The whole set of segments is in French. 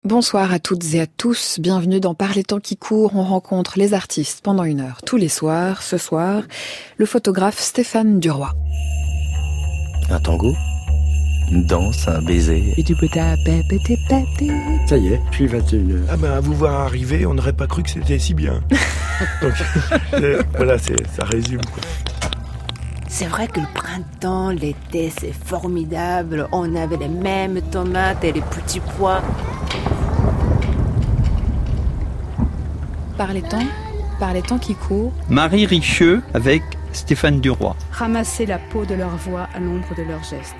Bonsoir à toutes et à tous, bienvenue dans Par les temps qui courent, on rencontre les artistes pendant 1 heure tous les soirs. Ce soir, le photographe Stéphane Duroy. Un tango, une danse, un baiser. Ça y est, je suis 21h. Ah ben, à vous voir arriver, on n'aurait pas cru que c'était si bien. Donc, voilà, ça résume, quoi. C'est vrai que le printemps, l'été, c'est formidable. On avait les mêmes tomates et les petits pois. Par les temps qui courent. Marie Richieux avec Stéphane Duroy. Ramasser la peau de leur voix à l'ombre de leurs gestes.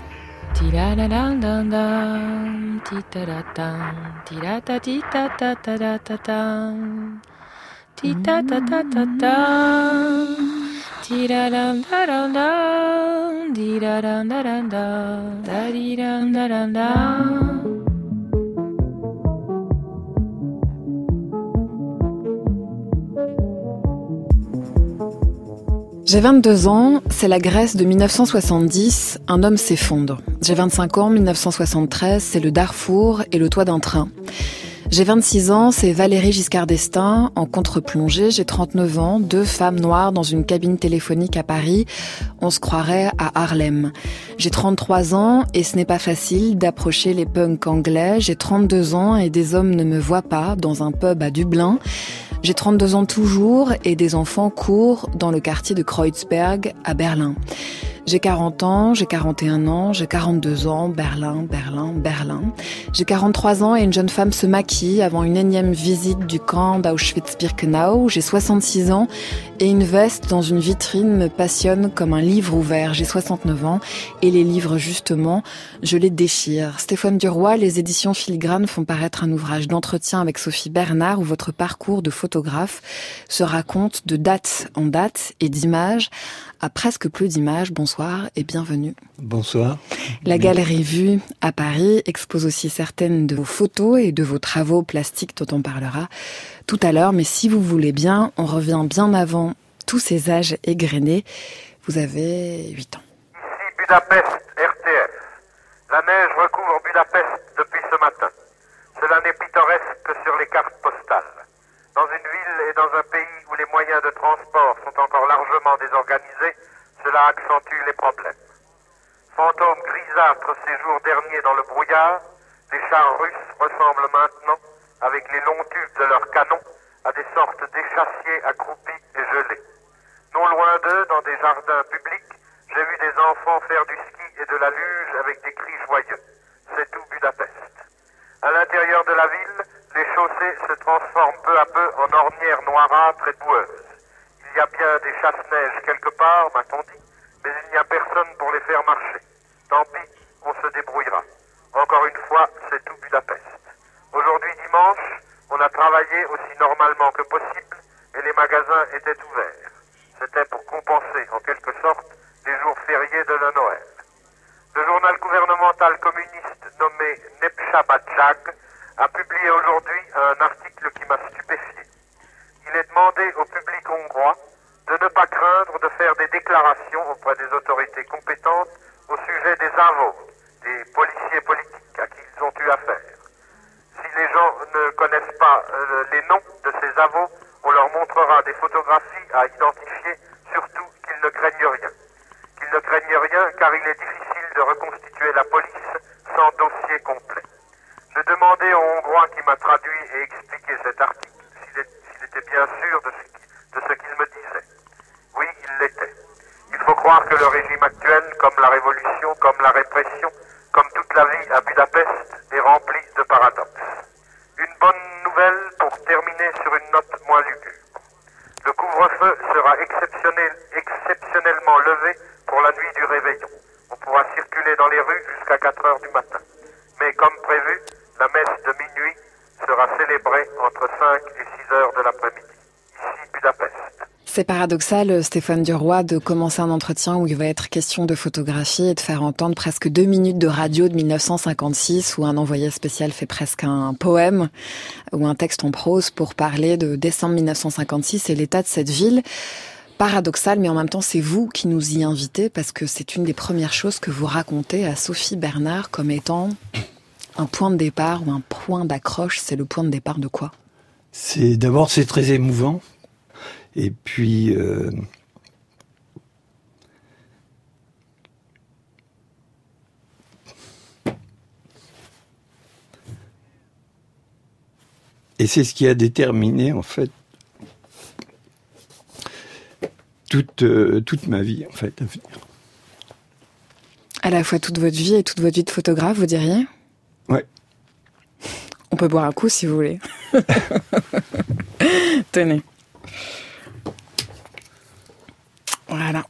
J'ai 22 ans, c'est la Grèce de 1970, un homme s'effondre. J'ai 25 ans, 1973, c'est le Darfour et le toit d'un train. J'ai 26 ans, c'est Valéry Giscard d'Estaing, en contre-plongée. J'ai 39 ans, 2 femmes noires dans une cabine téléphonique à Paris. On se croirait à Harlem. J'ai 33 ans et ce n'est pas facile d'approcher les punks anglais. J'ai 32 ans et des hommes ne me voient pas dans un pub à Dublin. J'ai 32 ans toujours et des enfants courent dans le quartier de Kreuzberg à Berlin. J'ai 40 ans, j'ai 41 ans, j'ai 42 ans, Berlin. J'ai 43 ans et une jeune femme se maquille avant une énième visite du camp d'Auschwitz-Birkenau. J'ai 66 ans et une veste dans une vitrine me passionne comme un livre ouvert. J'ai 69 ans et les livres, justement, je les déchire. Stéphane Duroy, les éditions Filigrane font paraître un ouvrage d'entretien avec Sophie Bernard où votre parcours de photographe se raconte de date en date et d'image à presque plus d'images. Bonsoir et bienvenue. Bonsoir. La Galerie Vue à Paris expose aussi certaines de vos photos et de vos travaux plastiques dont on parlera tout à l'heure. Mais si vous voulez bien, on revient bien avant tous ces âges égrenés. Vous avez 8 ans. Ici Budapest, RTF. La neige recouvre Budapest depuis ce matin. Cela n'est pittoresque que sur les cartes postales. Dans une ville et dans un pays où les moyens de transport sont encore largement désorganisés, cela accentue les problèmes. Fantômes grisâtres ces jours derniers dans le brouillard, les chars russes ressemblent maintenant, avec les longs tubes de leurs canons, à des sortes d'échassiers accroupis et gelés. Non loin d'eux, dans des jardins publics, j'ai vu des enfants faire du ski et de la luge avec des cris joyeux. C'est tout Budapest. À l'intérieur de la ville, les chaussées se transforment peu à peu en ornières noirâtres et boueuses. Il y a bien des chasse-neige quelque part, m'a-t-on dit, mais il n'y a personne pour les faire marcher. Tant pis, on se débrouillera. Encore une fois, c'est tout Budapest. Aujourd'hui dimanche, on a travaillé aussi normalement que possible et les magasins étaient ouverts. C'était pour compenser, en quelque sorte, les jours fériés de la Noël. Le journal gouvernemental communiste nommé Nepchabadjag a publié aujourd'hui un article qui m'a stupéfié. Il est demandé au public hongrois de ne pas craindre de faire des déclarations auprès des autorités compétentes au sujet des avos, des policiers politiques à qui ils ont eu affaire. Si les gens ne connaissent pas les noms de ces avos, on leur montrera des photographies à identifier, surtout qu'ils ne craignent rien. Qu'ils ne craignent rien car il est difficile de reconstituer la police sans dossier complet. Je demandais au Hongrois qui m'a traduit et expliqué cet article s'il était bien sûr de ce qu'il me disait. Oui, il l'était. Il faut croire que le régime actuel, comme la révolution, comme la répression, comme toute la vie à Budapest, est rempli de paradoxes. Une bonne nouvelle pour terminer sur une note moins lugubre. Le couvre-feu sera exceptionnellement levé pour la nuit du réveillon. On pourra circuler dans les rues jusqu'à 4 heures du matin. Mais comme prévu, la messe de minuit sera célébrée entre 5 et 6 heures de l'après-midi. Ici, Budapest. C'est paradoxal, Stéphane Duroy, de commencer un entretien où il va être question de photographie et de faire entendre presque 2 minutes de radio de 1956 où un envoyé spécial fait presque un poème ou un texte en prose pour parler de décembre 1956 et l'état de cette ville. Paradoxal, mais en même temps, c'est vous qui nous y invitez parce que c'est une des premières choses que vous racontez à Sophie Bernard comme étant Un point de départ ou un point d'accroche, c'est le point de départ de quoi ? C'est très émouvant. Et puis, et c'est ce qui a déterminé, en fait, toute ma vie, en fait, à venir. À la fois toute votre vie et toute votre vie de photographe, vous diriez ? Ouais. On peut boire un coup si vous voulez. Tenez. Voilà.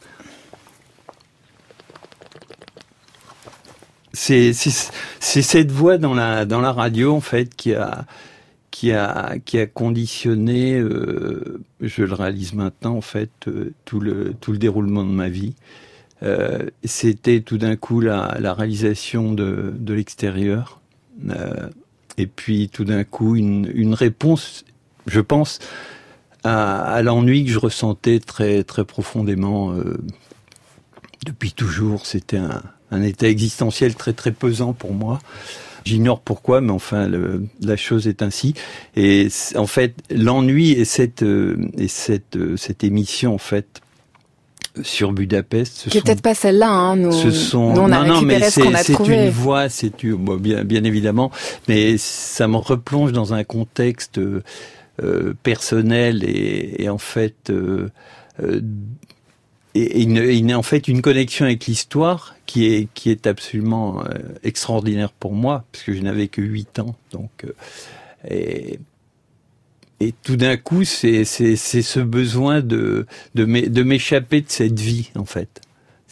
C'est cette voix dans la radio, en fait, qui a conditionné, je le réalise maintenant, en fait, tout le déroulement de ma vie. C'était tout d'un coup la réalisation de l'extérieur, et puis tout d'un coup une réponse, je pense, à l'ennui que je ressentais très très profondément depuis toujours. C'était un état existentiel très très pesant pour moi. J'ignore pourquoi, mais enfin la chose est ainsi. Et en fait, l'ennui et cette émission, en fait, sur Budapest, qui est peut-être pas celle-là, hein. Nous on a récupéré ce qu'on a trouvé. C'est une voix, bien évidemment, mais ça me replonge dans un contexte personnel et en fait et en fait une connexion avec l'histoire qui est absolument extraordinaire pour moi, parce que je n'avais que 8 ans, donc et tout d'un coup, c'est ce besoin de m'échapper de cette vie, en fait.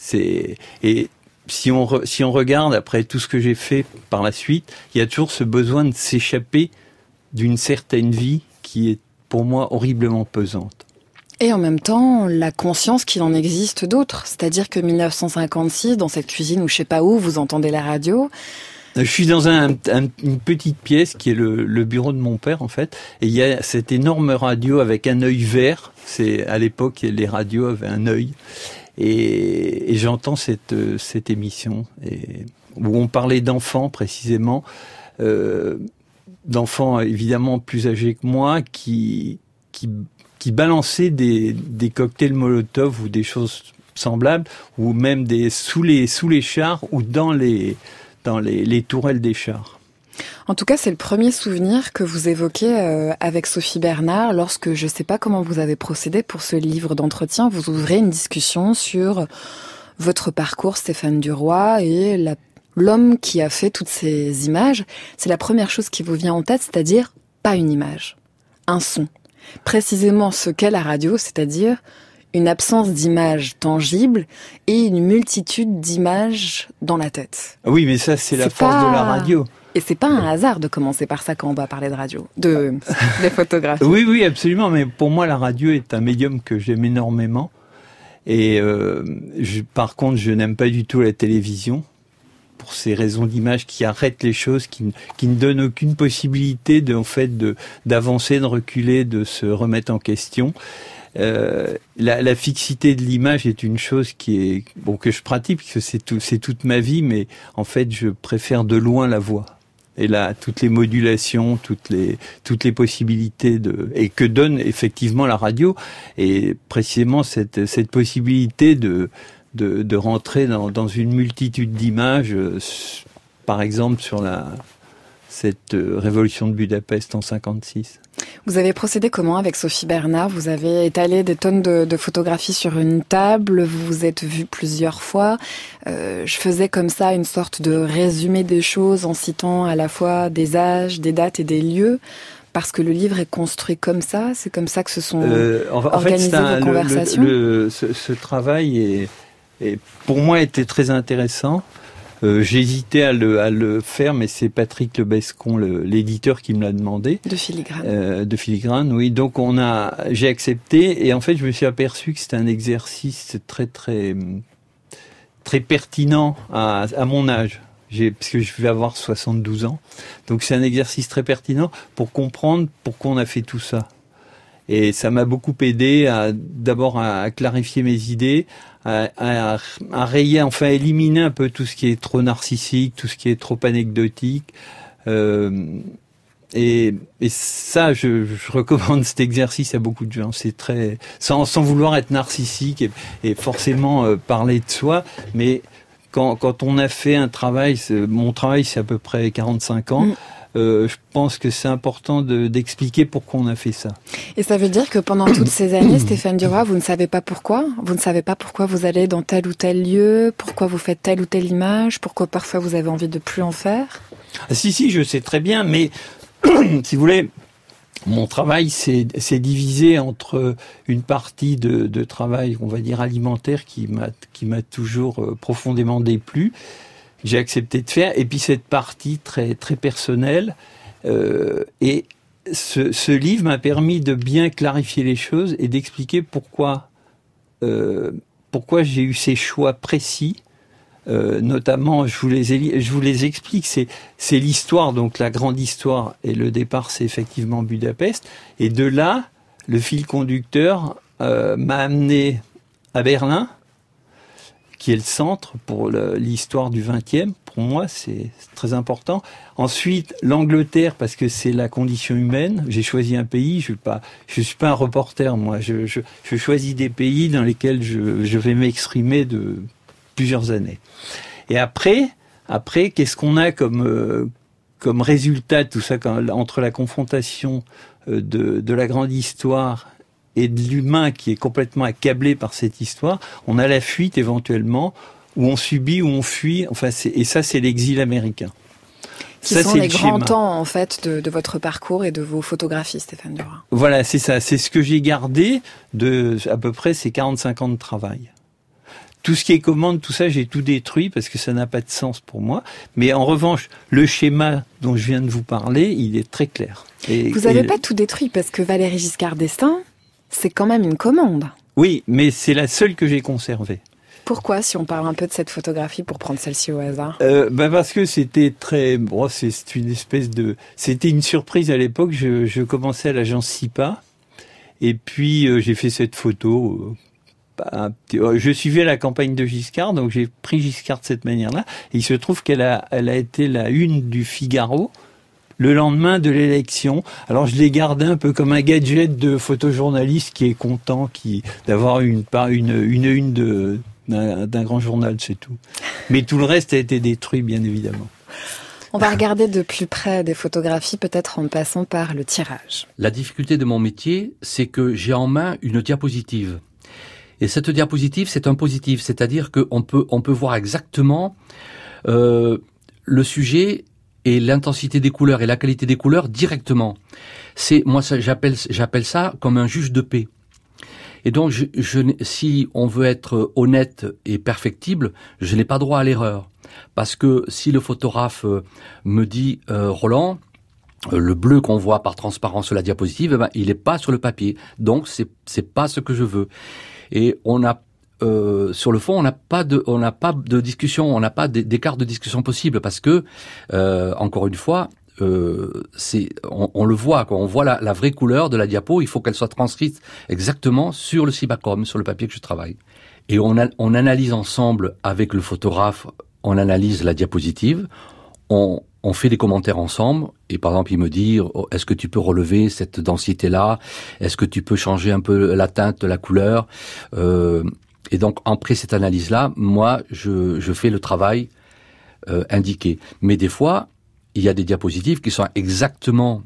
Et si on regarde après tout ce que j'ai fait par la suite, il y a toujours ce besoin de s'échapper d'une certaine vie qui est pour moi horriblement pesante. Et en même temps, la conscience qu'il en existe d'autres. C'est-à-dire que 1956, dans cette cuisine ou je sais pas où, vous entendez la radio. Je suis dans une petite pièce qui est le bureau de mon père, en fait, et il y a cette énorme radio avec un œil vert. C'est à l'époque les radios avaient un œil, et j'entends cette émission où on parlait d'enfants précisément, d'enfants évidemment plus âgés que moi qui balançaient des cocktails Molotov ou des choses semblables, ou même sous les chars ou dans les tourelles des chars. En tout cas, c'est le premier souvenir que vous évoquez avec Sophie Bernard lorsque, je ne sais pas comment vous avez procédé pour ce livre d'entretien, vous ouvrez une discussion sur votre parcours, Stéphane Duroy, et l'homme qui a fait toutes ces images. C'est la première chose qui vous vient en tête, c'est-à-dire pas une image, un son. Précisément ce qu'est la radio, c'est-à-dire une absence d'images tangibles et une multitude d'images dans la tête. Oui, mais ça, c'est la force de la radio. Et c'est pas un hasard de commencer par ça quand on va parler de radio, de photographie. Oui, absolument. Mais pour moi, la radio est un médium que j'aime énormément. Et par contre, je n'aime pas du tout la télévision pour ces raisons d'image qui arrêtent les choses, qui ne donnent aucune possibilité d'avancer, de reculer, de se remettre en question. La fixité de l'image est une chose que je pratique, parce que c'est toute ma vie, mais en fait je préfère de loin la voix. Et là, toutes les modulations, toutes les possibilités et que donne effectivement la radio, et précisément cette possibilité de rentrer dans une multitude d'images, par exemple sur cette révolution de Budapest en 56. Vous avez procédé comment avec Sophie Bernard ? Vous avez étalé des tonnes de photographies sur une table, vous vous êtes vus plusieurs fois. Je faisais comme ça une sorte de résumé des choses en citant à la fois des âges, des dates et des lieux, parce que le livre est construit comme ça, c'est comme ça que se sont organisées vos conversations. Ce travail pour moi était très intéressant. J'hésitais à le faire, mais c'est Patrick Lebescon, l'éditeur, qui me l'a demandé. De Filigrane. De Filigrane, oui. Donc j'ai accepté, et en fait je me suis aperçu que c'était un exercice très très très pertinent à mon âge. Parce que je vais avoir 72 ans. Donc c'est un exercice très pertinent pour comprendre pourquoi on a fait tout ça. Et ça m'a beaucoup aidé d'abord à clarifier mes idées, à rayer, enfin à éliminer un peu tout ce qui est trop narcissique, tout ce qui est trop anecdotique, Et ça, je recommande cet exercice à beaucoup de gens. C'est très, sans vouloir être narcissique et forcément parler de soi, mais quand on a fait un travail, mon travail c'est à peu près 45 ans, je pense que c'est important d'expliquer pourquoi on a fait ça. Et ça veut dire que pendant toutes ces années, Stéphane Duroy, vous ne savez pas pourquoi ? Vous ne savez pas pourquoi vous allez dans tel ou tel lieu, pourquoi vous faites telle ou telle image, pourquoi parfois vous avez envie de plus en faire ? Ah, si, je sais très bien, mais si vous voulez, mon travail c'est divisé entre une partie de travail, on va dire alimentaire, qui m'a toujours profondément déplu, j'ai accepté de faire, et puis cette partie très très personnelle. Et ce livre m'a permis de bien clarifier les choses et d'expliquer pourquoi j'ai eu ces choix précis. Notamment, je vous les explique. C'est l'histoire, donc la grande histoire, et le départ, c'est effectivement Budapest. Et de là, le fil conducteur m'a amené à Berlin, qui est le centre pour l'histoire du XXe. Pour moi, c'est très important. Ensuite, l'Angleterre, parce que c'est la condition humaine. J'ai choisi un pays. Je suis pas un reporter, moi. Je choisis des pays dans lesquels je vais m'exprimer de plusieurs années. Et après, qu'est-ce qu'on a comme résultat de tout ça, entre la confrontation de la grande histoire et de l'humain qui est complètement accablé par cette histoire, on a la fuite éventuellement, où on subit, où on fuit, enfin, et ça c'est l'exil américain. Qui sont les grands temps, en fait, de votre parcours et de vos photographies, Stéphane Duroy. Voilà, c'est ça, c'est ce que j'ai gardé de à peu près ces 45 ans de travail. Tout ce qui est commande, tout ça, j'ai tout détruit parce que ça n'a pas de sens pour moi. Mais en revanche, le schéma dont je viens de vous parler, il est très clair. Vous n'avez pas tout détruit parce que Valéry Giscard d'Estaing, c'est quand même une commande. Oui, mais c'est la seule que j'ai conservée. Pourquoi, si on parle un peu de cette photographie pour prendre celle-ci au hasard ? Parce que c'était très... Bon, c'est une espèce de... C'était une surprise à l'époque. Je commençais à l'agence SIPA. Et puis, j'ai fait cette photo... Je suivais la campagne de Giscard, donc j'ai pris Giscard de cette manière-là. Et il se trouve qu'elle a été la une du Figaro le lendemain de l'élection. Alors je l'ai gardé un peu comme un gadget de photojournaliste qui est content d'avoir une d'un grand journal, c'est tout. Mais tout le reste a été détruit, bien évidemment. On va regarder de plus près des photographies, peut-être en passant par le tirage. La difficulté de mon métier, c'est que j'ai en main une diapositive. Et cette diapositive, c'est un positif, c'est-à-dire qu'on peut voir exactement le sujet et l'intensité des couleurs et la qualité des couleurs directement. J'appelle ça comme un juge de paix. Et donc, si on veut être honnête et perfectible, je n'ai pas droit à l'erreur, parce que si le photographe me dit Roland, le bleu qu'on voit par transparence sur la diapositive, il n'est pas sur le papier, donc c'est pas ce que je veux. Et sur le fond, on n'a pas de discussion, on n'a pas d'écart de discussion possible parce que, encore une fois, on le voit, on voit la vraie couleur de la diapo. Il faut qu'elle soit transcrite exactement sur le Cibachrome, sur le papier que je travaille. Et on analyse ensemble avec le photographe, on analyse la diapositive. On fait des commentaires ensemble, et par exemple, il me dit, est-ce que tu peux relever cette densité-là? Est-ce que tu peux changer un peu la teinte de la couleur? Et donc, après cette analyse-là, moi, je fais le travail indiqué. Mais des fois, il y a des diapositives qui sont exactement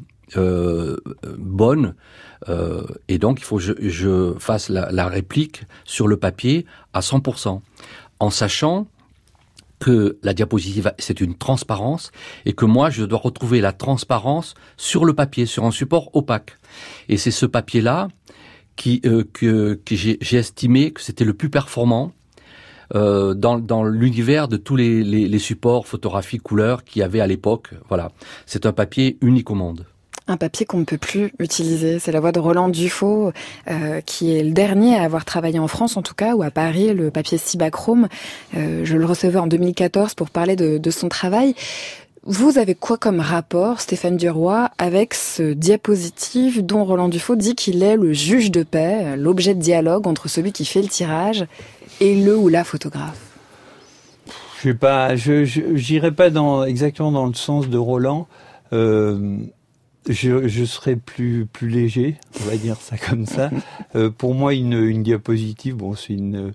bonnes, et donc il faut que je fasse la réplique sur le papier à 100%, en sachant que la diapositive, c'est une transparence et que moi, je dois retrouver la transparence sur le papier, sur un support opaque. Et c'est ce papier-là que j'ai estimé que c'était le plus performant dans l'univers de tous les supports photographiques couleurs qu'il y avait à l'époque. Voilà, c'est un papier unique au monde. Un papier qu'on ne peut plus utiliser. C'est la voix de Roland Dufaux, qui est le dernier à avoir travaillé en France, en tout cas, ou à Paris, le papier Cibachrome. Je le recevais en 2014 pour parler de son travail. Vous avez quoi comme rapport, Stéphane Duroy, avec ce diapositive dont Roland Dufaux dit qu'il est le juge de paix, l'objet de dialogue entre celui qui fait le tirage et le ou la photographe? J'irai pas exactement dans le sens de Roland. Je serais plus léger, on va dire ça comme ça. Pour moi, une diapositive, bon, c'est une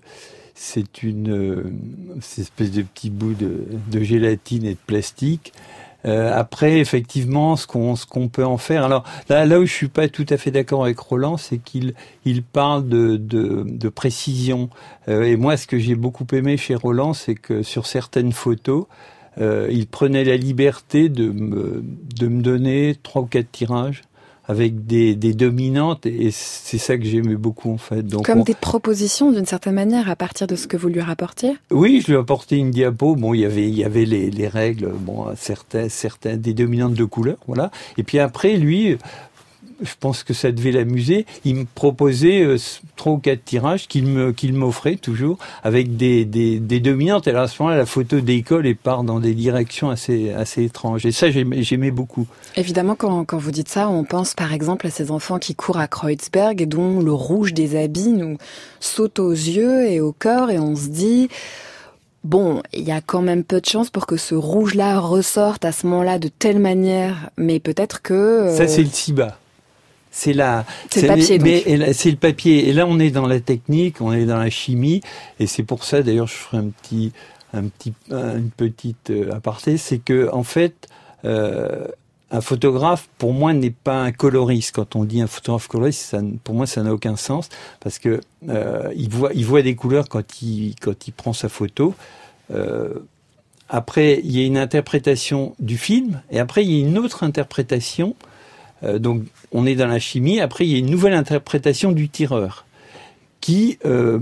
espèce de petit bout de gélatine et de plastique. Après, effectivement, ce qu'on peut en faire. Alors là où je suis pas tout à fait d'accord avec Roland, c'est qu'il parle de précision. Et moi, ce que j'ai beaucoup aimé chez Roland, c'est que sur certaines photos, il prenait la liberté de me donner 3 ou 4 tirages avec des dominantes, et c'est ça que j'aimais beaucoup en fait. Donc comme des propositions d'une certaine manière à partir de ce que vous lui rapportiez. Oui, je lui apportais une diapo. Bon, il y avait les règles, bon, certains des dominantes de couleur, voilà. Et puis après, lui, je pense que ça devait l'amuser. Il me proposait 3 ou 4 tirages qu'il m'offrait toujours avec des dominantes. Et alors à ce moment-là, la photo décolle et part dans des directions assez étranges. Et ça, j'aimais beaucoup. Évidemment, quand vous dites ça, on pense par exemple à ces enfants qui courent à Kreuzberg et dont le rouge des habits nous saute aux yeux et au cœur, et on se dit... Bon, il y a quand même peu de chance pour que ce rouge-là ressorte à ce moment-là de telle manière, mais peut-être que... Ça, c'est le Ciba. C'est le papier, c'est le papier. Et là, on est dans la technique, on est dans la chimie, et c'est pour ça, d'ailleurs, je ferai une petite aparté, c'est que en fait, un photographe, pour moi, n'est pas un coloriste. Quand on dit un photographe coloriste, pour moi, ça n'a aucun sens, parce que il voit des couleurs quand il prend sa photo. Après, il y a une interprétation du film, et après, il y a une autre interprétation. Donc, on est dans la chimie. Après, il y a une nouvelle interprétation du tireur, qui,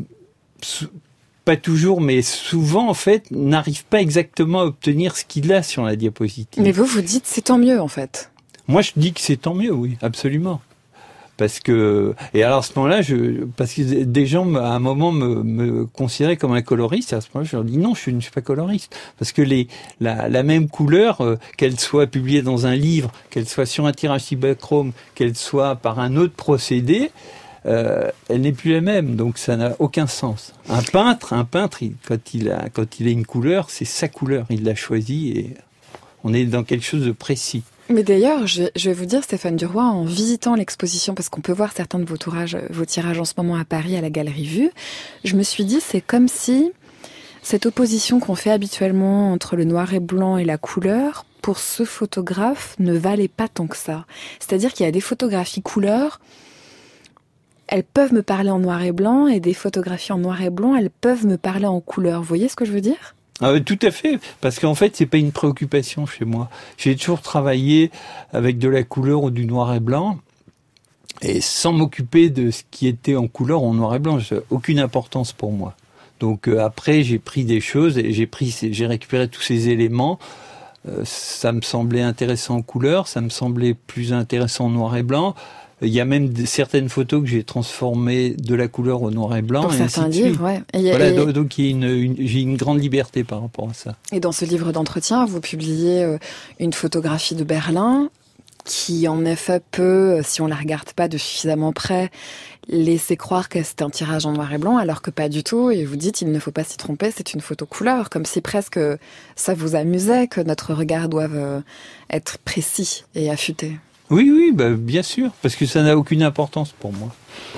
pas toujours, mais souvent, en fait, n'arrive pas exactement à obtenir ce qu'il a sur la diapositive. Mais vous dites c'est tant mieux, en fait. Moi, je dis que c'est tant mieux, oui, absolument. Parce que, et alors à ce moment-là, parce que des gens à un moment me considéraient comme un coloriste, et à ce moment-là, je leur dis non, je ne suis pas coloriste, parce que la même couleur, qu'elle soit publiée dans un livre, qu'elle soit sur un tirage Cibachrome, qu'elle soit par un autre procédé, elle n'est plus la même, donc ça n'a aucun sens. Un peintre, quand il a une couleur, c'est sa couleur, il l'a choisie, et on est dans quelque chose de précis. Mais d'ailleurs, je vais vous dire, Stéphane Duroy, en visitant l'exposition, parce qu'on peut voir certains de vos tirages en ce moment à Paris, à la Galerie Vue, je me suis dit, c'est comme si cette opposition qu'on fait habituellement entre le noir et blanc et la couleur, pour ce photographe, ne valait pas tant que ça. C'est-à-dire qu'il y a des photographies couleurs, elles peuvent me parler en noir et blanc, et des photographies en noir et blanc, elles peuvent me parler en couleur. Vous voyez ce que je veux dire ? Ah, tout à fait, parce qu'en fait, c'est pas une préoccupation chez moi. J'ai toujours travaillé avec de la couleur ou du noir et blanc, et sans m'occuper de ce qui était en couleur ou en noir et blanc. Aucune importance pour moi. Donc après, j'ai pris des choses et j'ai récupéré tous ces éléments. Ça me semblait intéressant en couleur, ça me semblait plus intéressant en noir et blanc. Il y a même certaines photos que j'ai transformées de la couleur au noir et blanc. Pour certains livres, ouais. Donc j'ai une grande liberté par rapport à ça. Et dans ce livre d'entretien, vous publiez une photographie de Berlin qui, en effet, peut, si on la regarde pas de suffisamment près, laisser croire que c'est un tirage en noir et blanc, alors que pas du tout. Et vous dites, il ne faut pas s'y tromper, c'est une photo couleur, comme si presque ça vous amusait que notre regard doive être précis et affûté. Oui, bien sûr, parce que ça n'a aucune importance pour moi.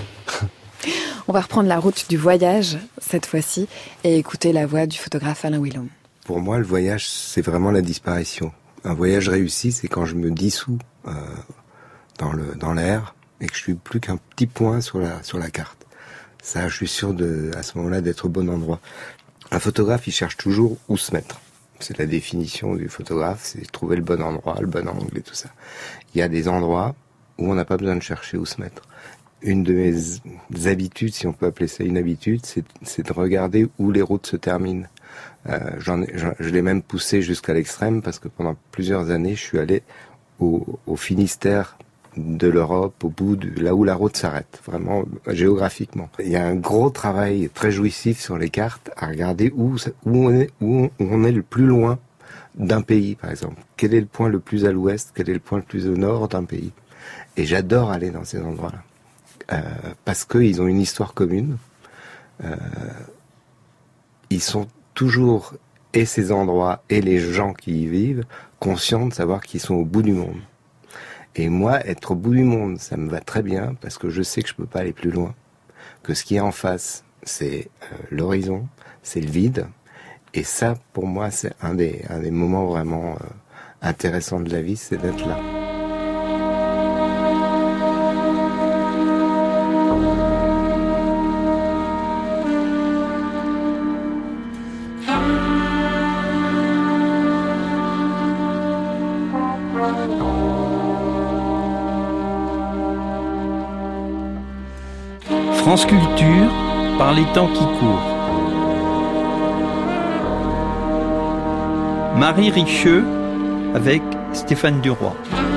On va reprendre la route du voyage, cette fois-ci, et écouter la voix du photographe Alain Willom. Pour moi, le voyage, c'est vraiment la disparition. Un voyage réussi, c'est quand je me dissous dans l'air et que je suis plus qu'un petit point sur la carte. Ça, je suis sûr à ce moment-là d'être au bon endroit. Un photographe, il cherche toujours où se mettre. C'est la définition du photographe, c'est trouver le bon endroit, le bon angle et tout ça. Il y a des endroits où on n'a pas besoin de chercher où se mettre. Une de mes habitudes, si on peut appeler ça une habitude, c'est de regarder où les routes se terminent. Je l'ai même poussé jusqu'à l'extrême parce que pendant plusieurs années, je suis allé au Finistère de l'Europe, au bout là où la route s'arrête, vraiment géographiquement. Il y a un gros travail très jouissif sur les cartes à regarder où on est le plus loin d'un pays, par exemple. Quel est le point le plus à l'ouest, quel est le point le plus au nord d'un pays. Et j'adore aller dans ces endroits-là. Parce qu'ils ont une histoire commune. Ils sont toujours et ces endroits et les gens qui y vivent conscients de savoir qu'ils sont au bout du monde. Et moi, être au bout du monde, ça me va très bien parce que je sais que je peux pas aller plus loin, que ce qui est en face, c'est l'horizon, c'est le vide. Et ça, pour moi, c'est un des moments vraiment intéressants de la vie, c'est d'être là. France Culture, par les temps qui courent. Marie Richeux avec Stéphane Duroy.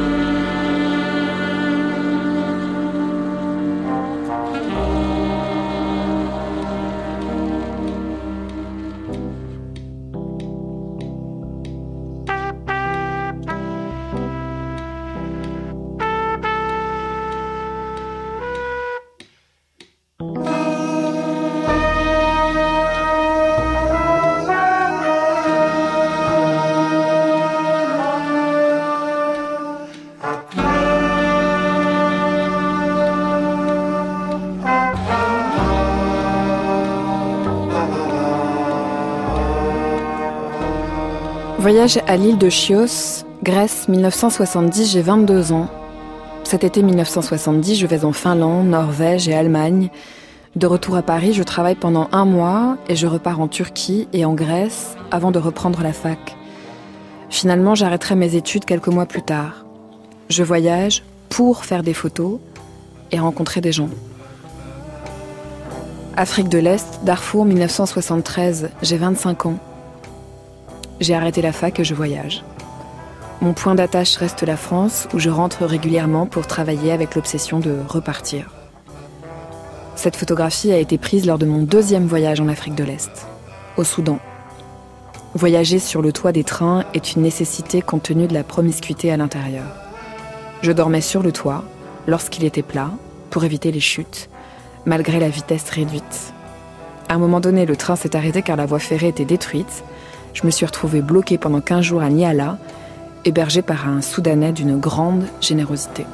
Voyage à l'île de Chios, Grèce, 1970, j'ai 22 ans. Cet été 1970, je vais en Finlande, Norvège et Allemagne. De retour à Paris, je travaille pendant 1 mois et je repars en Turquie et en Grèce avant de reprendre la fac. Finalement, j'arrêterai mes études quelques mois plus tard. Je voyage pour faire des photos et rencontrer des gens. Afrique de l'Est, Darfour, 1973, j'ai 25 ans. J'ai arrêté la fac et je voyage. Mon point d'attache reste la France, où je rentre régulièrement pour travailler avec l'obsession de repartir. Cette photographie a été prise lors de mon 2e voyage en Afrique de l'Est, au Soudan. Voyager sur le toit des trains est une nécessité compte tenu de la promiscuité à l'intérieur. Je dormais sur le toit, lorsqu'il était plat, pour éviter les chutes, malgré la vitesse réduite. À un moment donné, le train s'est arrêté car la voie ferrée était détruite. Je me suis retrouvée bloquée pendant 15 jours à Niala, hébergée par un Soudanais d'une grande générosité.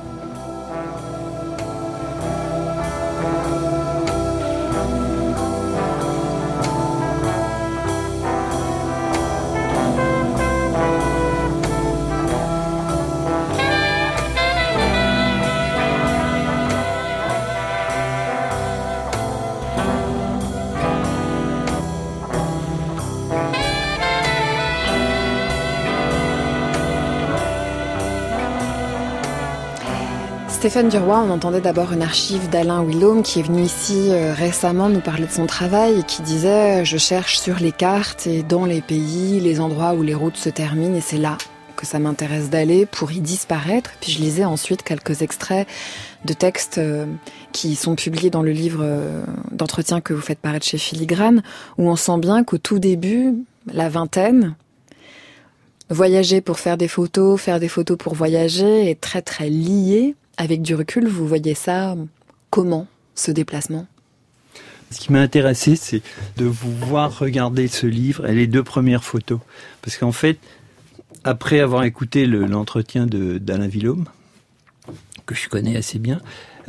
Stéphane Duroy, on entendait d'abord une archive d'Alain Willaume qui est venu ici récemment nous parler de son travail et qui disait « Je cherche sur les cartes et dans les pays, les endroits où les routes se terminent et c'est là que ça m'intéresse d'aller pour y disparaître. » Puis je lisais ensuite quelques extraits de textes qui sont publiés dans le livre d'entretien que vous faites paraître chez Filigrane, où on sent bien qu'au tout début, la vingtaine, voyager pour faire des photos pour voyager est très très lié. Avec du recul, vous voyez ça comment, ce déplacement ? Ce qui m'a intéressé, c'est de vous voir regarder ce livre et les 2 premières photos. Parce qu'en fait, après avoir écouté l'entretien d'Alain Willaume, que je connais assez bien,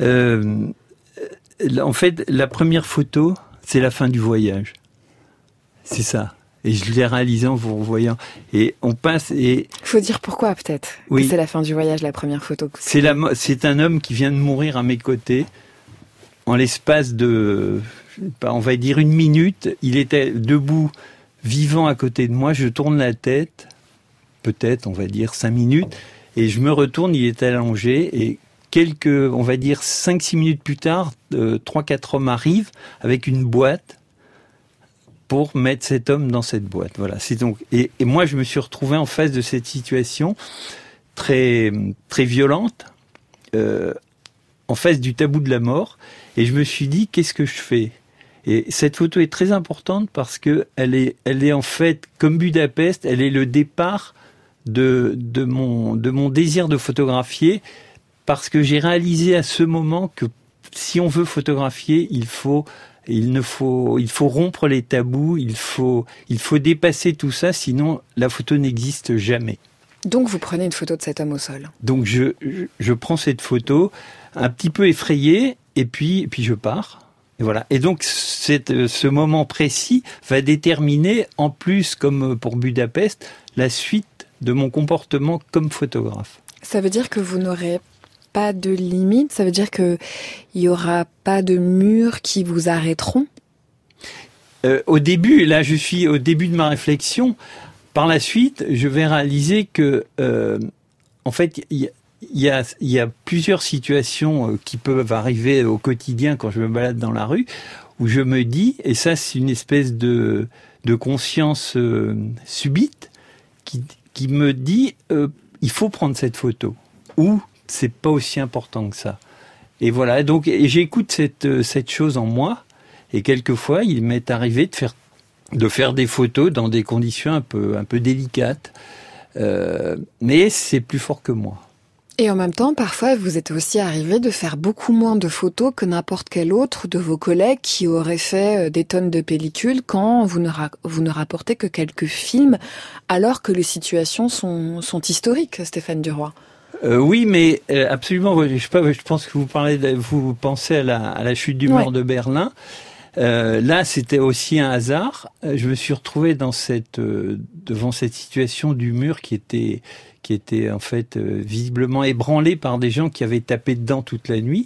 en fait, la première photo, c'est la fin du voyage. C'est ça. Et je l'ai réalisé en vous revoyant. Et on passe et... Faut dire pourquoi, peut-être. Oui. Que c'est la fin du voyage, la première photo. C'est un homme qui vient de mourir à mes côtés. En l'espace de, on va dire 1 minute, il était debout, vivant à côté de moi. Je tourne la tête, peut-être, on va dire 5 minutes. Et je me retourne, il est allongé. Et on va dire 5-6 minutes plus tard, 3-4 hommes arrivent avec une boîte pour mettre cet homme dans cette boîte. Voilà. C'est donc, et moi, je me suis retrouvé en face de cette situation très, très violente, en face du tabou de la mort. Et je me suis dit, qu'est-ce que je fais ? Et cette photo est très importante parce que elle est en fait, comme Budapest, elle est le départ de mon désir de photographier, parce que j'ai réalisé à ce moment que si on veut photographier, il faut Il faut rompre les tabous, il faut dépasser tout ça, sinon la photo n'existe jamais. Donc vous prenez une photo de cet homme au sol. Donc je prends cette photo, un petit peu effrayé, et puis je pars. Et voilà. Et donc ce moment précis va déterminer, en plus, comme pour Budapest, la suite de mon comportement comme photographe. Ça veut dire que vous n'aurez pas de limite? Ça veut dire qu'il n'y aura pas de murs qui vous arrêteront? Au début, là je suis au début de ma réflexion. Par la suite, je vais réaliser que, en fait, il y a plusieurs situations qui peuvent arriver au quotidien quand je me balade dans la rue, où je me dis, et ça c'est une espèce de conscience subite, qui me dit, il faut prendre cette photo, ou c'est pas aussi important que ça. Et voilà, donc et j'écoute cette chose en moi, et quelquefois il m'est arrivé de faire des photos dans des conditions un peu délicates, mais c'est plus fort que moi. Et en même temps, parfois, vous êtes aussi arrivé de faire beaucoup moins de photos que n'importe quel autre de vos collègues qui auraient fait des tonnes de pellicules quand vous ne rapportez que quelques films, alors que les situations sont historiques, Stéphane Duroy. Oui, mais absolument. Je pense que vous pensez à la chute du mur de Berlin. Là, c'était aussi un hasard. Je me suis retrouvé devant cette situation du mur qui était en fait visiblement ébranlé par des gens qui avaient tapé dedans toute la nuit.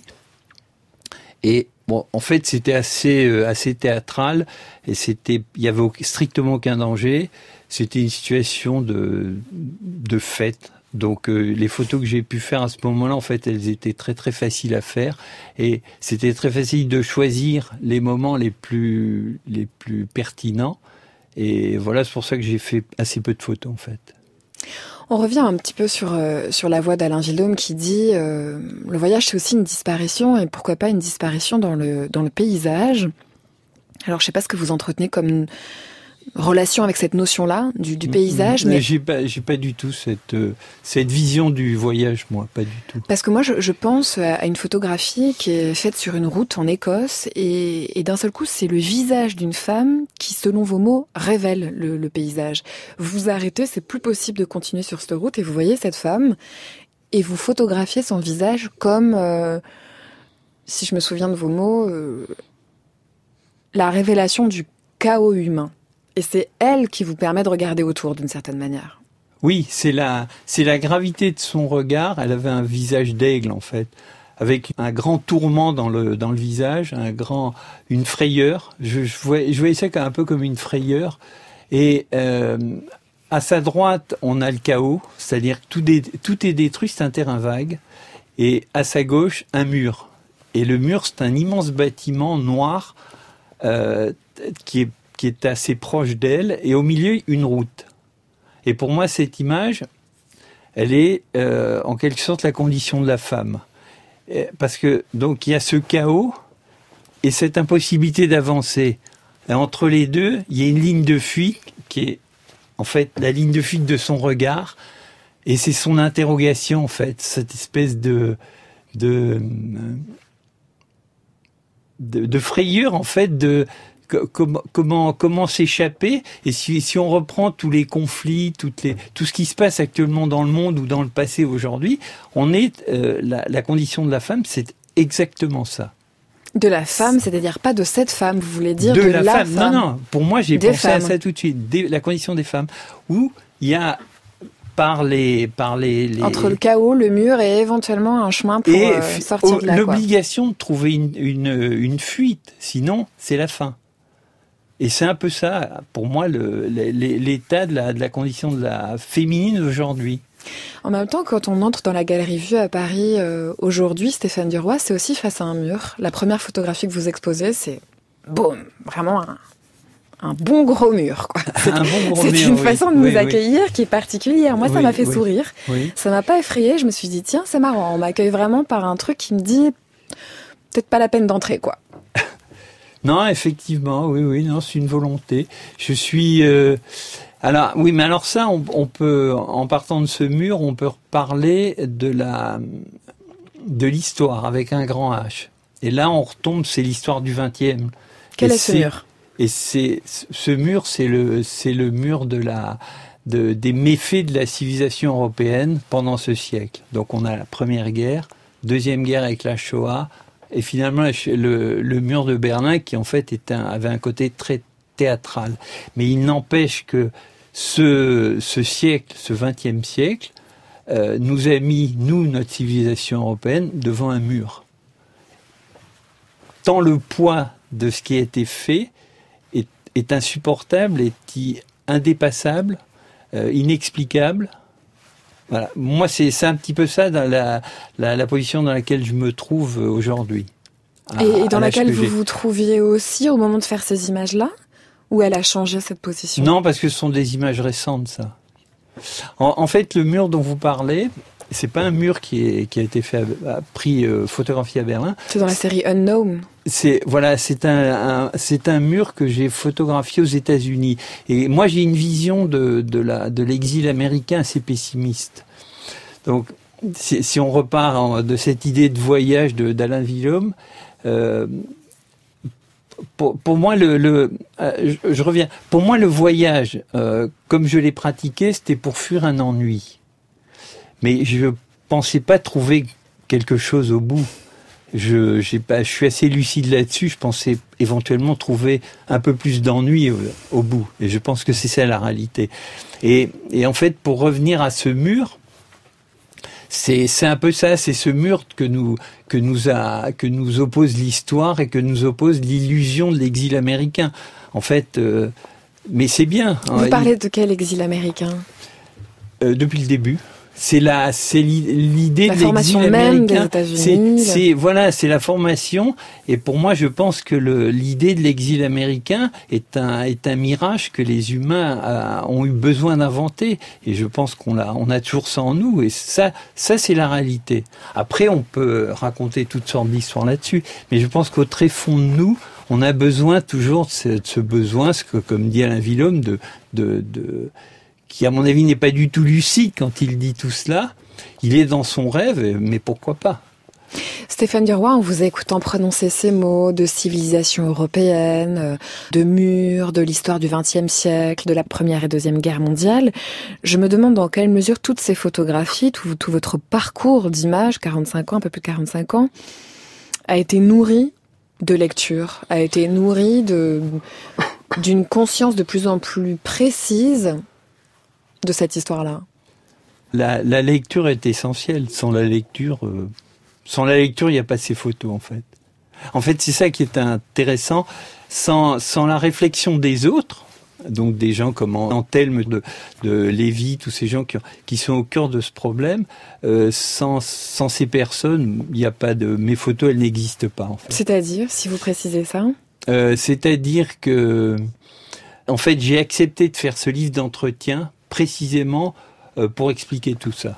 Et bon, en fait, c'était assez théâtral et il y avait strictement aucun danger. C'était une situation de fête. Donc les photos que j'ai pu faire à ce moment-là, en fait, elles étaient très très faciles à faire et c'était très facile de choisir les moments les plus pertinents. Et voilà, c'est pour ça que j'ai fait assez peu de photos en fait. On revient un petit peu sur la voix d'Alain Gildôme qui dit le voyage c'est aussi une disparition et pourquoi pas une disparition dans le paysage. Alors je sais pas ce que vous entretenez comme relation avec cette notion-là du paysage, mais j'ai pas du tout cette vision du voyage, moi, pas du tout. Parce que moi, je pense à une photographie qui est faite sur une route en Écosse, et d'un seul coup, c'est le visage d'une femme qui, selon vos mots, révèle le paysage. Vous vous arrêtez, c'est plus possible de continuer sur cette route, et vous voyez cette femme, et vous photographiez son visage comme, si je me souviens de vos mots, la révélation du chaos humain. Et c'est elle qui vous permet de regarder autour d'une certaine manière. Oui, c'est la gravité de son regard. Elle avait un visage d'aigle en fait, avec un grand tourment dans le visage, une frayeur. Je voyais ça un peu comme une frayeur. Et à sa droite, on a le chaos, c'est-à-dire que tout est détruit, c'est un terrain vague. Et à sa gauche, un mur. Et le mur, c'est un immense bâtiment noir qui est assez proche d'elle, et au milieu, une route. Et pour moi, cette image, elle est en quelque sorte la condition de la femme. Parce que, donc, il y a ce chaos et cette impossibilité d'avancer. Et entre les deux, il y a une ligne de fuite qui est, en fait, la ligne de fuite de son regard, et c'est son interrogation, en fait, cette espèce de frayeur, en fait, comment s'échapper. Et si on reprend tous les conflits, tout ce qui se passe actuellement dans le monde ou dans le passé aujourd'hui, la condition de la femme, c'est exactement ça. De la femme, c'est-à-dire pas de cette femme, vous voulez dire de la femme. Non, pour moi j'ai pensé à ça tout de suite, la condition des femmes, où il y a par les entre le chaos, le mur et éventuellement un chemin pour sortir de là. L'obligation de trouver une fuite, sinon c'est la fin. Et c'est un peu ça, pour moi, l'état de la condition de la féminine aujourd'hui. En même temps, quand on entre dans la Galerie Vue à Paris aujourd'hui, Stéphane Duroy, c'est aussi face à un mur. La première photographie que vous exposez, c'est boum, vraiment un bon gros mur, quoi. C'est une façon de nous accueillir qui est particulière. Moi, ça m'a fait sourire. Oui. Ça m'a pas effrayé. Je me suis dit, tiens, c'est marrant. On m'accueille vraiment par un truc qui me dit, peut-être pas la peine d'entrer, quoi. Non, effectivement, oui, non, c'est une volonté. Je suis... alors ça, on peut, en partant de ce mur, on peut reparler de l'histoire avec un grand H. Et là, on retombe, c'est l'histoire du XXe. Quel est ce mur? Et ce mur, c'est le mur des méfaits de la civilisation européenne pendant ce siècle. Donc on a la Première Guerre, Deuxième Guerre avec la Shoah, et finalement le mur de Berlin qui en fait avait un côté très théâtral. Mais il n'empêche que ce siècle, ce XXe siècle, nous a mis, notre civilisation européenne, devant un mur. Tant le poids de ce qui a été fait est insupportable, est indépassable, inexplicable. Voilà. Moi, c'est un petit peu ça dans la position dans laquelle je me trouve aujourd'hui. Et dans laquelle vous vous trouviez aussi au moment de faire ces images-là? Ou elle a changé cette position? Non, parce que ce sont des images récentes, ça. En fait, le mur dont vous parlez, c'est pas un mur qui a été photographié à Berlin. C'est dans la série Unknown. C'est un mur que j'ai photographié aux États-Unis. Et moi, j'ai une vision de l'exil américain assez pessimiste. Donc, si on repart de cette idée de voyage d'Alain Villaume, pour moi, je reviens. Pour moi, le voyage, comme je l'ai pratiqué, c'était pour fuir un ennui. Mais je pensais pas trouver quelque chose au bout. Je suis assez lucide là-dessus. Je pensais éventuellement trouver un peu plus d'ennui au bout. Et je pense que c'est ça la réalité. Et en fait, pour revenir à ce mur, c'est un peu ça. C'est ce mur que nous oppose l'histoire et que nous oppose l'illusion de l'exil américain. En fait, mais c'est bien. Vous parlez de quel exil américain? Depuis le début. C'est l'idée de formation l'exil même américain. des États-Unis. C'est la formation. Et pour moi, je pense que l'idée de l'exil américain est un mirage que les humains ont eu besoin d'inventer. Et je pense qu'on a toujours ça en nous. Et ça c'est la réalité. Après, on peut raconter toutes sortes d'histoires là-dessus. Mais je pense qu'au très fond de nous, on a besoin toujours de ce besoin, comme dit Alain Villaume, qui à mon avis n'est pas du tout lucide quand il dit tout cela. Il est dans son rêve, mais pourquoi pas? Stéphane Duroy, en vous écoutant prononcer ces mots de civilisation européenne, de murs, de l'histoire du XXe siècle, de la Première et Deuxième Guerre mondiale, je me demande dans quelle mesure toutes ces photographies, tout votre parcours d'images, 45 ans, un peu plus de 45 ans, a été nourri de lecture, a été nourri d'une conscience de plus en plus précise de cette histoire-là. La lecture est essentielle. Sans la lecture, il n'y a pas ces photos, en fait. En fait, c'est ça qui est intéressant. Sans la réflexion des autres, donc des gens comme Antelme de Lévy, tous ces gens qui sont au cœur de ce problème, sans ces personnes, il n'y a pas mes photos, elles n'existent pas, en fait. C'est-à-dire, si vous précisez ça? C'est-à-dire que, en fait, j'ai accepté de faire ce livre d'entretien précisément pour expliquer tout ça.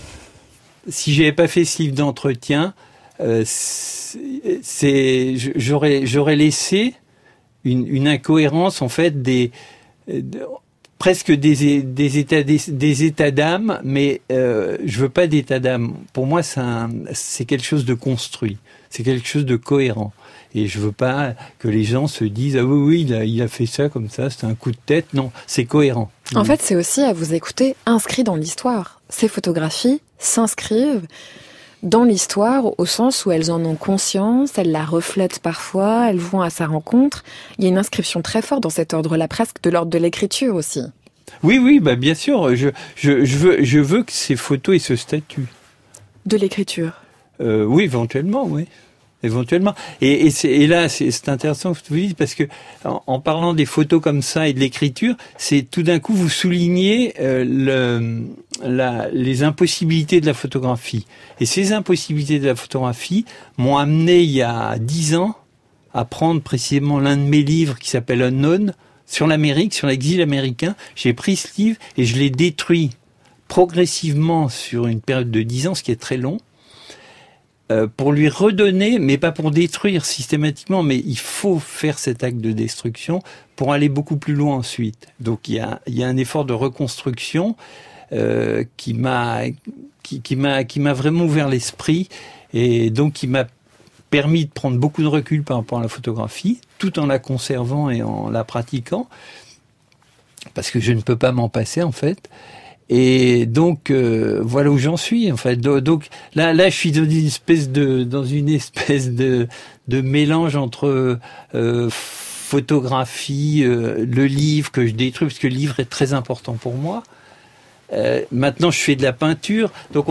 Si j'avais pas fait ce livre d'entretien, j'aurais laissé une incohérence, en fait, presque des états d'âme, mais je veux pas d'état d'âme. Pour moi, c'est quelque chose de construit, c'est quelque chose de cohérent. Et je veux pas que les gens se disent « Ah oui, il a fait ça comme ça, c'est un coup de tête ». Non, c'est cohérent. En fait, c'est aussi, à vous écouter, inscrit dans l'histoire. Ces photographies s'inscrivent dans l'histoire au sens où elles en ont conscience, elles la reflètent parfois, elles vont à sa rencontre. Il y a une inscription très forte dans cet ordre-là, presque de l'ordre de l'écriture aussi. Oui, bah bien sûr. Je veux que ces photos aient ce statut. De l'écriture. Oui, éventuellement, oui. Éventuellement. Et là, c'est intéressant ce que vous dites, parce que en parlant des photos comme ça et de l'écriture, c'est tout d'un coup vous soulignez les impossibilités de la photographie. Et ces impossibilités de la photographie m'ont amené il y a 10 ans à prendre précisément l'un de mes livres qui s'appelle Unknown, sur l'Amérique, sur l'exil américain. J'ai pris ce livre et je l'ai détruit progressivement sur une période de 10 ans, ce qui est très long, pour lui redonner, mais pas pour détruire systématiquement, mais il faut faire cet acte de destruction pour aller beaucoup plus loin ensuite. Donc il y a un effort de reconstruction qui m'a vraiment ouvert l'esprit, et donc qui m'a permis de prendre beaucoup de recul par rapport à la photographie, tout en la conservant et en la pratiquant, parce que je ne peux pas m'en passer en fait. Et donc voilà où j'en suis en fait. Donc là je suis dans une espèce de mélange entre photographie, le livre que je détruis parce que le livre est très important pour moi. Maintenant, je fais de la peinture, donc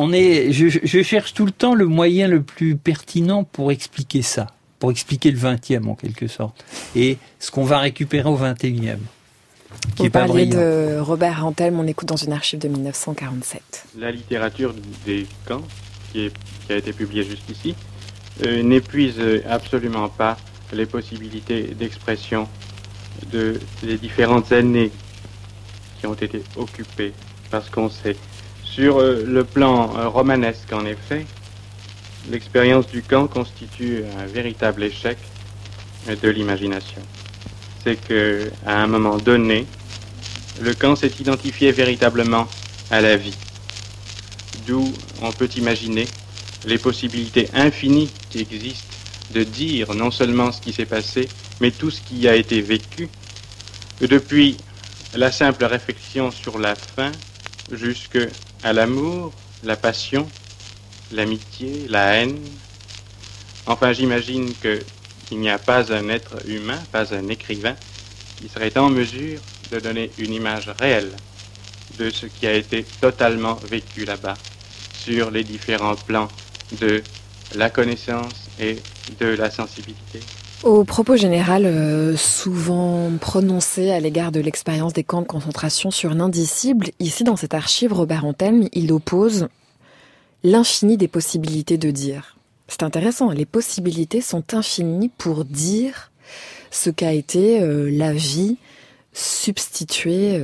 je cherche tout le temps le moyen le plus pertinent pour expliquer ça, pour expliquer le 20e en quelque sorte, et ce qu'on va récupérer au 21e. Vous parliez de Robert Antelme, on écoute dans une archive de 1947. La littérature des camps, qui a été publiée jusqu'ici, n'épuise absolument pas les possibilités d'expression des différentes années qui ont été occupées. Parce qu'on sait, sur le plan romanesque en effet, l'expérience du camp constitue un véritable échec de l'imagination. C'est que, à un moment donné, le camp s'est identifié véritablement à la vie. D'où on peut imaginer les possibilités infinies qui existent de dire non seulement ce qui s'est passé, mais tout ce qui a été vécu, depuis la simple réflexion sur la fin, jusqu'à l'amour, la passion, l'amitié, la haine. Enfin, j'imagine qu'il n'y a pas un être humain, pas un écrivain, qui serait en mesure de donner une image réelle de ce qui a été totalement vécu là-bas, sur les différents plans de la connaissance et de la sensibilité. Au propos général, souvent prononcé à l'égard de l'expérience des camps de concentration sur l'indicible, ici dans cette archive, Robert Antelme, il oppose l'infini des possibilités de dire. C'est intéressant, les possibilités sont infinies pour dire ce qu'a été la vie substituée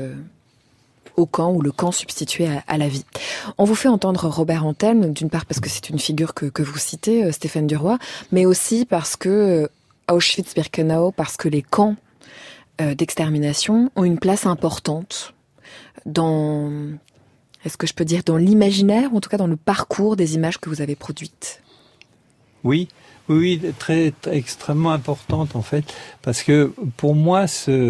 au camp, ou le camp substitué à la vie. On vous fait entendre Robert Antelme, d'une part parce que c'est une figure que vous citez, Stéphane Duroy, mais aussi parce que Auschwitz-Birkenau, parce que les camps d'extermination ont une place importante dans, est-ce que je peux dire, dans l'imaginaire, ou en tout cas dans le parcours des images que vous avez produites. Oui, très, très extrêmement importante en fait, parce que pour moi,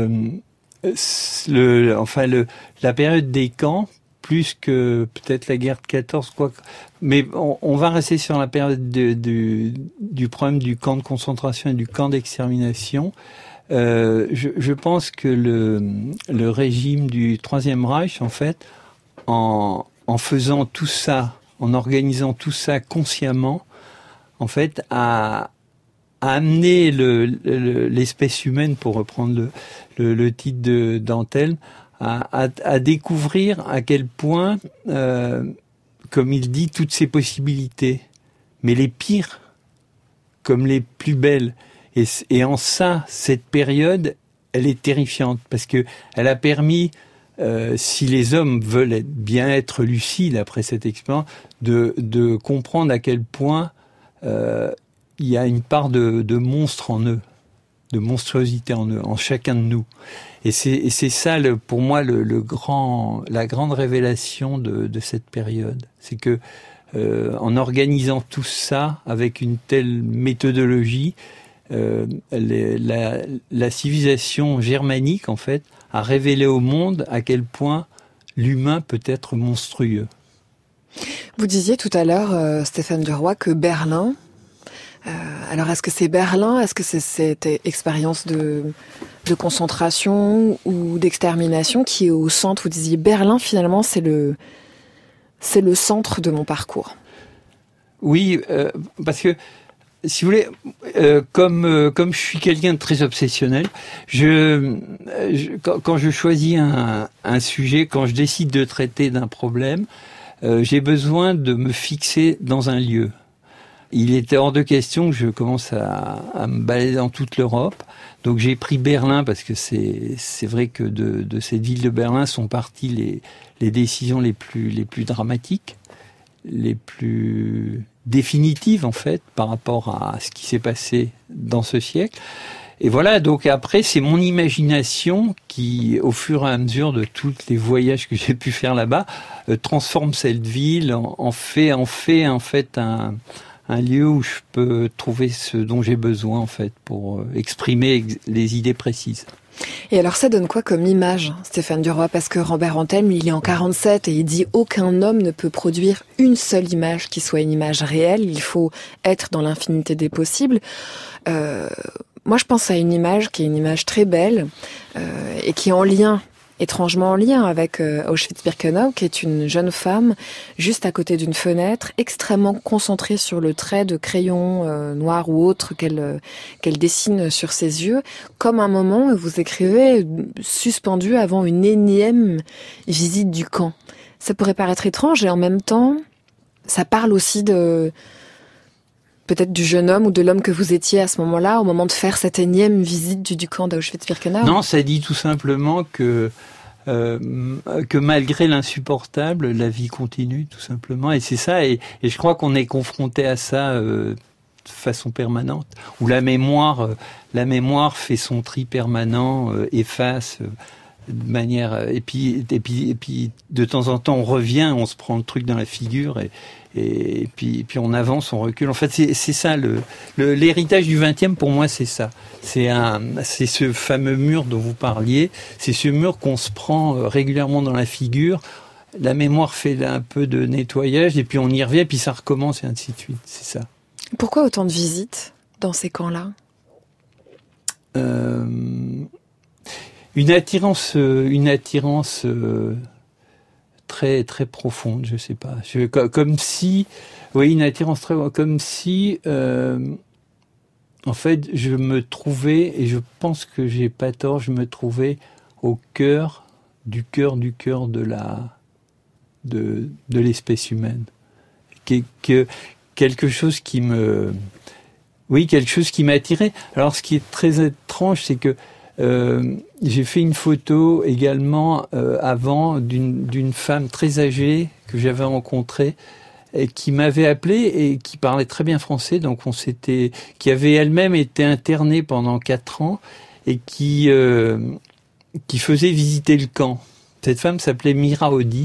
la période des camps, plus que peut-être la guerre de 14, mais on va rester sur la période du problème du camp de concentration et du camp d'extermination. Je pense que le régime du Troisième Reich, en fait, en faisant tout ça, en organisant tout ça consciemment, en fait, a amené l'espèce humaine, pour reprendre le titre d'Antelme, à découvrir à quel point, comme il dit, toutes ces possibilités, mais les pires comme les plus belles. Et en ça, cette période, elle est terrifiante, parce que elle a permis, si les hommes veulent bien être lucides après cette expérience, de comprendre à quel point il y a une part de monstre en eux, de monstruosité en eux, en chacun de nous. Et c'est ça, pour moi, la grande révélation de cette période. C'est que, en organisant tout ça avec une telle méthodologie, la civilisation germanique, en fait, a révélé au monde à quel point l'humain peut être monstrueux. Vous disiez tout à l'heure, Stéphane Duroy, que Berlin... alors, est-ce que c'est Berlin ? Est-ce que c'est cette expérience de concentration ou d'extermination qui est au centre ? Vous disiez Berlin, finalement, c'est le centre de mon parcours. Oui, parce que, si vous voulez, comme je suis quelqu'un de très obsessionnel, quand je choisis un sujet, quand je décide de traiter d'un problème, j'ai besoin de me fixer dans un lieu. Il était hors de question que je commence à me balader dans toute l'Europe. Donc j'ai pris Berlin parce que c'est vrai que de cette ville de Berlin sont parties les décisions les plus dramatiques, les plus définitives en fait par rapport à ce qui s'est passé dans ce siècle. Et voilà, donc après c'est mon imagination qui, au fur et à mesure de tous les voyages que j'ai pu faire là-bas, transforme cette ville, en fait en fait un lieu où je peux trouver ce dont j'ai besoin en fait pour exprimer les idées précises. Et alors ça donne quoi comme image, Stéphane Duroy? Parce que Robert Antelme, il est en 47 et il dit « Aucun homme ne peut produire une seule image qui soit une image réelle, il faut être dans l'infinité des possibles ». Moi, je pense à une image qui est une image très belle et qui est en lien, étrangement en lien avec Auschwitz-Birkenau, qui est une jeune femme juste à côté d'une fenêtre, extrêmement concentrée sur le trait de crayon noir ou autre qu'elle dessine sur ses yeux, comme un moment où vous écrivez suspendu avant une énième visite du camp. Ça pourrait paraître étrange et en même temps, ça parle aussi de peut-être du jeune homme ou de l'homme que vous étiez à ce moment-là, au moment de faire cette énième visite du camp d'Auschwitz-Birkenau. Non, ça dit tout simplement que malgré l'insupportable, la vie continue, tout simplement. Et c'est ça, et je crois qu'on est confronté à ça de façon permanente, où la mémoire fait son tri permanent, efface de manière... Et puis, de temps en temps, on revient, on se prend le truc dans la figure, et puis on avance, on recule. En fait, c'est ça l'héritage du 20e pour moi, c'est ça. C'est ce fameux mur dont vous parliez. C'est ce mur qu'on se prend régulièrement dans la figure. La mémoire fait un peu de nettoyage et puis on y revient, puis ça recommence et ainsi de suite. C'est ça. Pourquoi autant de visites dans ces camps-là ? Une attirance très très profonde, je sais pas. Comme si, oui, une attirance très, comme si, en fait, je me trouvais, et je pense que j'ai pas tort, je me trouvais au cœur de l'espèce humaine. Quelque chose qui m'attirait. Alors, ce qui est très étrange, c'est que j'ai fait une photo également avant d'une femme très âgée que j'avais rencontrée et qui m'avait appelé et qui parlait très bien français, donc qui avait elle-même été internée pendant 4 ans et qui faisait visiter le camp. Cette femme s'appelait Mira Audi.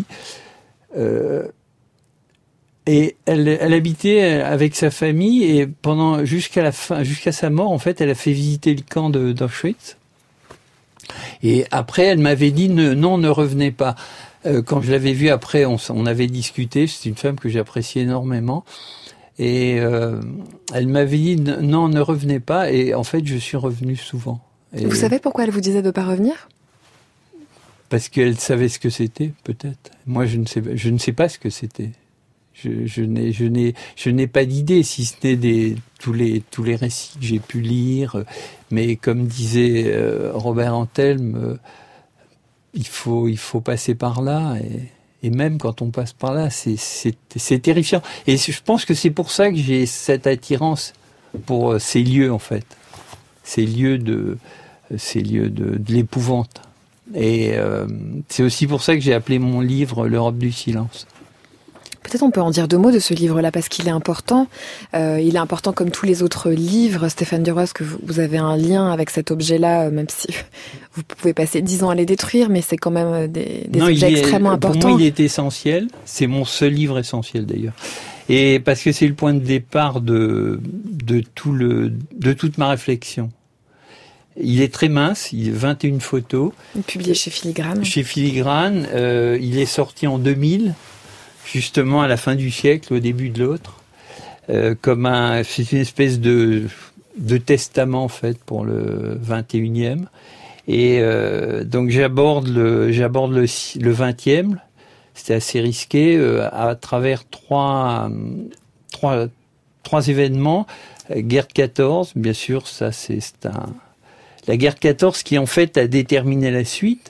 Et elle habitait avec sa famille et jusqu'à sa mort, en fait, elle a fait visiter le camp d'Auschwitz. Et après, elle m'avait dit non, ne revenez pas. Quand je l'avais vue après, on avait discuté. C'est une femme que j'apprécie énormément. Et elle m'avait dit non, ne revenez pas. Et en fait, je suis revenu souvent. Et vous savez pourquoi elle vous disait de ne pas revenir ? Parce qu'elle savait ce que c'était, peut-être. Moi, je ne sais pas ce que c'était. Je n'ai pas d'idée, si ce n'est tous les récits que j'ai pu lire. Mais comme disait Robert Antelme, il faut passer par là. Et même quand on passe par là, c'est terrifiant. Et je pense que c'est pour ça que j'ai cette attirance pour ces lieux, en fait. Ces lieux de l'épouvante. Et c'est aussi pour ça que j'ai appelé mon livre « L'Europe du silence ». Peut-être on peut en dire 2 mots de ce livre-là, parce qu'il est important. Il est important comme tous les autres livres. Stéphane Duroy, parce que vous avez un lien avec cet objet-là, même si vous pouvez passer 10 ans à les détruire, mais c'est quand même des objets extrêmement importants. Pour moi, il est essentiel. C'est mon seul livre essentiel, d'ailleurs. Et parce que c'est le point de départ de toute ma réflexion. Il est très mince, il est 21 photos. Publié chez Filigrane. Chez Filigrane. Il est sorti en 2000. Justement à la fin du siècle, au début de l'autre, c'est une espèce de testament en fait pour le 21e. Et donc j'aborde le 20e. C'était assez risqué à travers trois événements. Guerre de 14, bien sûr, ça la guerre de 14 qui en fait a déterminé la suite.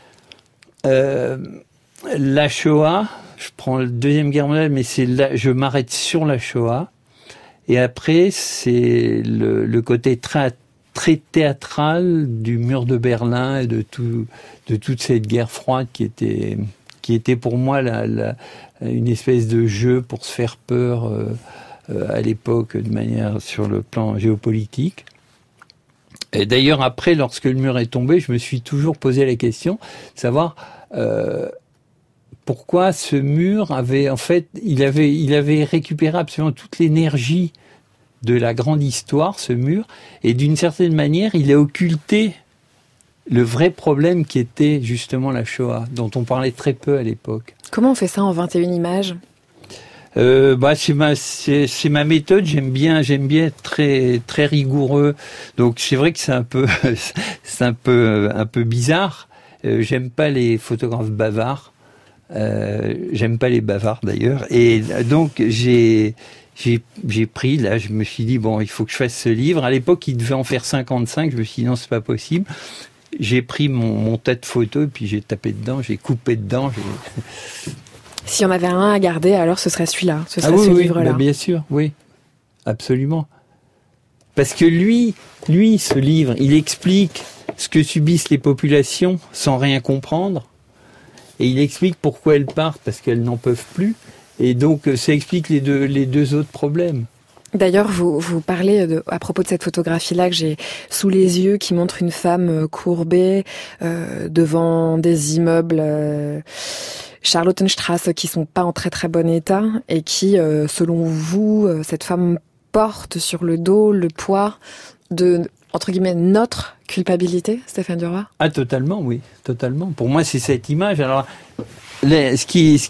La Shoah. Je prends la Deuxième Guerre mondiale, mais je m'arrête sur la Shoah. Et après, c'est le côté très, très théâtral du mur de Berlin et de toute cette guerre froide qui était pour moi une espèce de jeu pour se faire peur à l'époque de manière sur le plan géopolitique. Et d'ailleurs, après, lorsque le mur est tombé, je me suis toujours posé la question de savoir pourquoi ce mur avait, en fait, il avait récupéré absolument toute l'énergie de la grande histoire, ce mur, et d'une certaine manière, il a occulté le vrai problème qui était justement la Shoah, dont on parlait très peu à l'époque. Comment on fait ça en 21 images ? C'est ma méthode. J'aime bien être très très rigoureux. Donc c'est vrai que c'est un peu bizarre. J'aime pas les photographes bavards. J'aime pas les bavards d'ailleurs. Et donc j'ai pris, là, je me suis dit, bon, il faut que je fasse ce livre. À l'époque, il devait en faire 55. Je me suis dit, non, c'est pas possible. J'ai pris mon tas de photos, et puis j'ai tapé dedans, j'ai coupé dedans. S'il y en avait un à garder, alors ce serait celui-là, ce serait ce livre-là. Bah, bien sûr, oui, absolument. Parce que lui, ce livre, il explique ce que subissent les populations sans rien comprendre. Et il explique pourquoi elles partent, parce qu'elles n'en peuvent plus. Et donc, ça explique les deux autres problèmes. D'ailleurs, vous parlez à propos de cette photographie-là que j'ai sous les yeux, qui montre une femme courbée devant des immeubles Charlottenstrasse qui sont pas en très très bon état et qui, selon vous, cette femme porte sur le dos le poids de, entre guillemets, notre culpabilité, Stéphane Duroy ? Ah, totalement, oui, totalement. Pour moi, c'est cette image. Alors, ce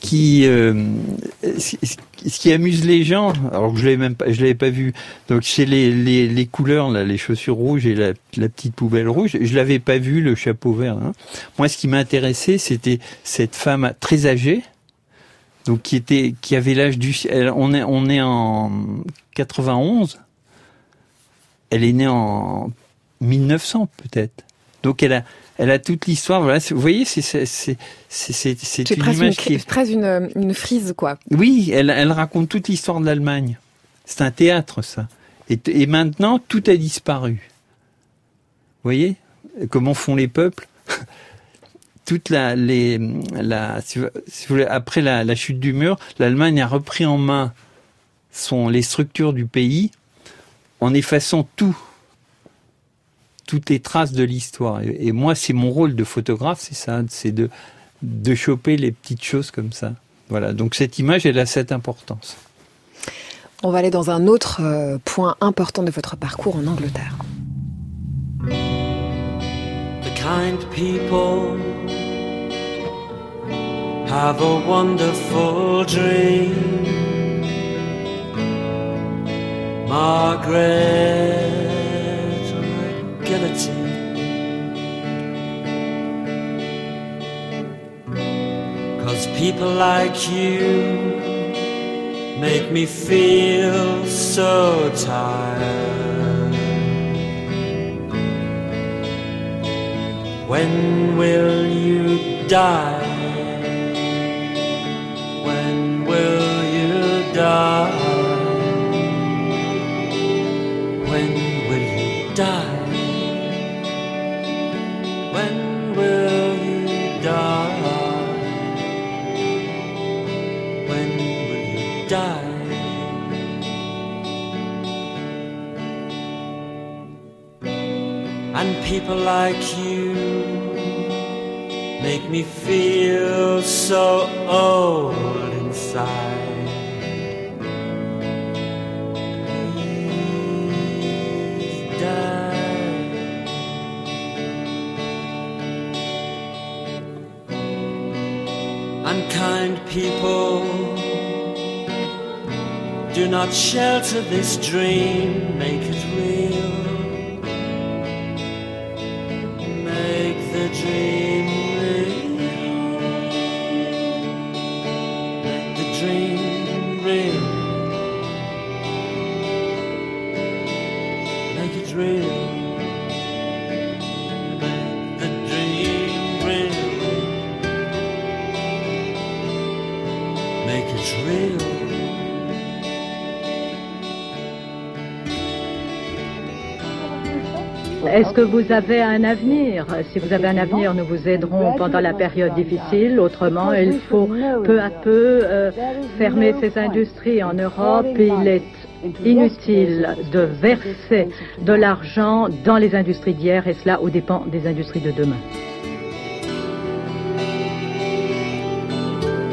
qui amuse les gens, alors que je l'avais pas vu. Donc c'est les couleurs là, les chaussures rouges et la petite poubelle rouge. Je l'avais pas vu, le chapeau vert. Hein. Moi, ce qui m'intéressait, c'était cette femme très âgée, donc qui avait l'âge du. On est en 91. Elle est née en 1900 peut-être. Donc elle a toute l'histoire. Voilà, vous voyez, c'est une image qui est presque une frise, quoi. Oui, elle raconte toute l'histoire de l'Allemagne. C'est un théâtre, ça. Et maintenant, tout a disparu. Vous voyez comment font les peuples. Toute si vous voulez, après la chute du mur, l'Allemagne a repris en main les structures du pays en effaçant toutes les traces de l'histoire. Et moi, c'est mon rôle de photographe, c'est ça, c'est de choper les petites choses comme ça. Voilà, donc cette image, elle a cette importance. On va aller dans un autre point important de votre parcours en Angleterre. The kind people have a wonderful dream. Margaret Cause people like you make me feel so tired. When will you die? When will you die? When will you die? When will you die? When will you die? And people like you make me feel so old inside. Please die. Unkind people, do not shelter this dream, make it real. Make the dream real. Make the dream real. Make it real. Make the dream real. Make it real. Est-ce que vous avez un avenir? Si vous avez un avenir, nous vous aiderons pendant la période difficile. Autrement, il faut peu à peu fermer ces industries en Europe. Il est inutile de verser de l'argent dans les industries d'hier et cela aux dépens des industries de demain.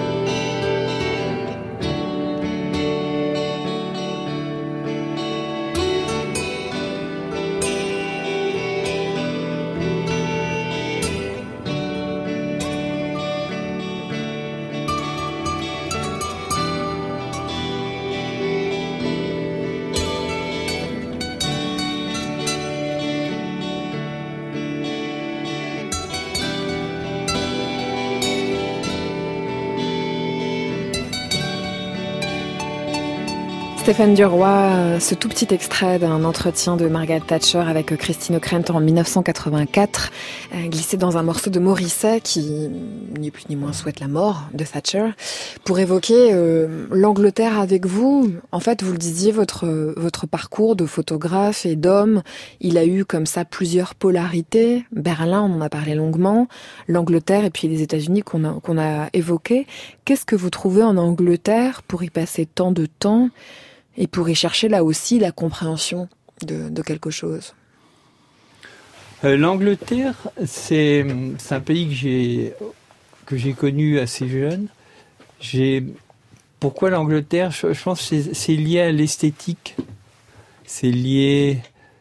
Stéphane Duroy, ce tout petit extrait d'un entretien de Margaret Thatcher avec Christine O'Krent en 1984, glissé dans un morceau de Morrissey qui, ni plus ni moins, souhaite la mort de Thatcher, pour évoquer l'Angleterre avec vous. En fait, vous le disiez, votre parcours de photographe et d'homme, il a eu comme ça plusieurs polarités. Berlin, on en a parlé longuement, l'Angleterre et puis les États-Unis qu'on a évoqués. Qu'est-ce que vous trouvez en Angleterre pour y passer tant de temps et pour y chercher là aussi la compréhension de quelque chose? L'Angleterre, c'est un pays que j'ai connu assez jeune. Pourquoi l'Angleterre? Je pense que c'est lié à l'esthétique. C'est lié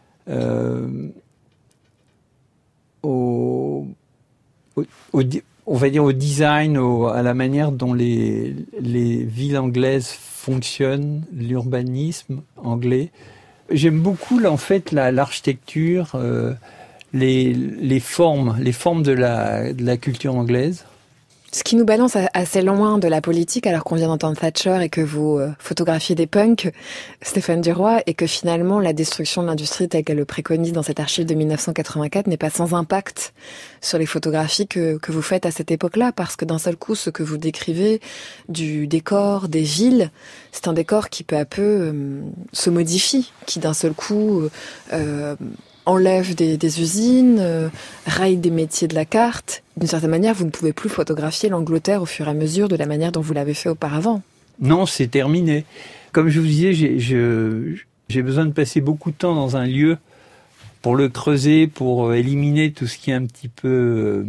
on va dire au design, à la manière dont les villes anglaises fonctionnent, l'urbanisme anglais. J'aime beaucoup là, en fait l'architecture, les formes de la culture anglaise. Ce qui nous balance assez loin de la politique, alors qu'on vient d'entendre Thatcher et que vous photographiez des punks, Stéphane Duroy, et que finalement la destruction de l'industrie telle qu'elle le préconise dans cette archive de 1984 n'est pas sans impact sur les photographies que vous faites à cette époque-là, parce que d'un seul coup, ce que vous décrivez du décor des villes, c'est un décor qui peu à peu se modifie, qui d'un seul coup enlève des usines, raille des métiers de la carte. D'une certaine manière, vous ne pouvez plus photographier l'Angleterre au fur et à mesure de la manière dont vous l'avez fait auparavant. Non, c'est terminé. Comme je vous disais, j'ai besoin de passer beaucoup de temps dans un lieu pour le creuser, pour éliminer tout ce qui est un petit peu...